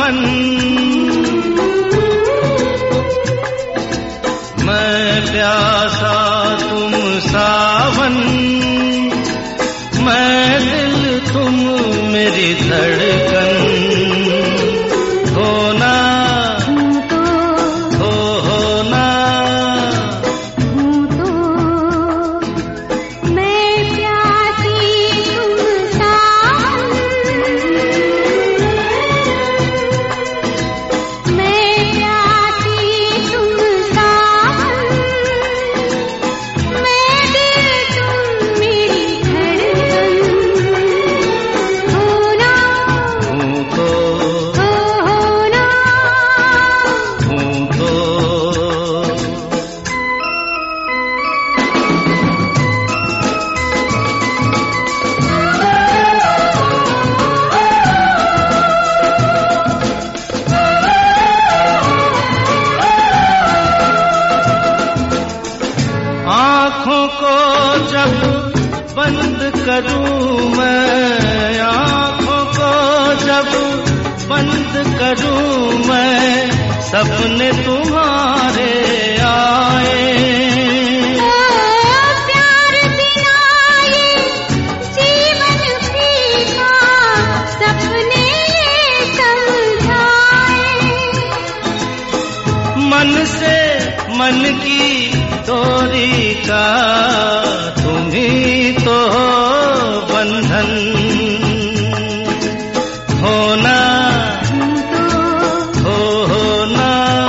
सावन, मैं प्यासा तुम सावन, मैं दिल तुम मेरी धड़कन, होना होना मैं प्यासी तुम सावन, मैं प्यासी तुम सावन, मैं दिल तुम मेरी धड़कन, होना हूँ तो होना हूँ तो। आँखों को जब बंद करूं मैं, आँखों को जब बंद करूं मैं, सपने तुम्हारे आए। प्यार बिना ये जीवन फीका, सपने ये समझाए। मन से मन की डोरी का तुम ही तो हो बंधन, होना होना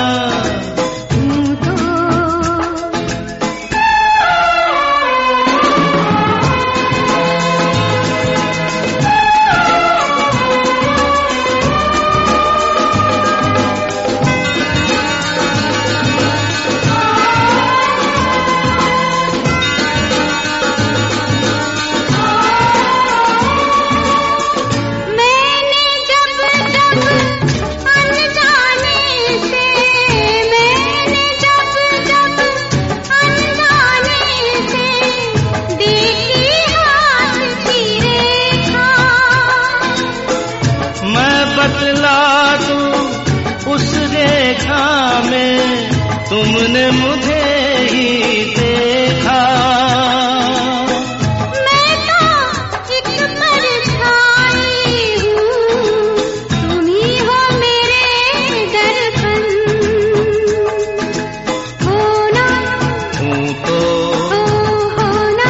मैंने जब जब अनजाने से, मैंने जब जब अनजाने से देखी हाथ की रेखा, मैं बतला दूं उस रेखा में तुमने मुझे ही देखा। मैं तो एक परछाई हूँ, तुम ही हो मेरे दर्पण, होना हूँ तो होना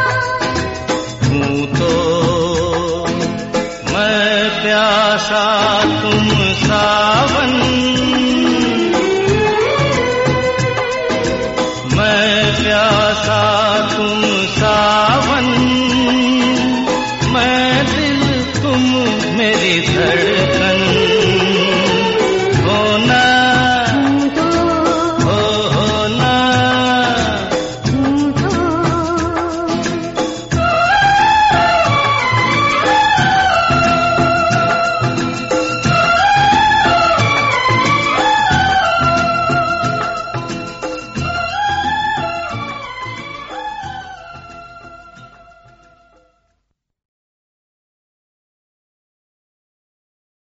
हूँ तो, मैं प्यासा तुम सावन,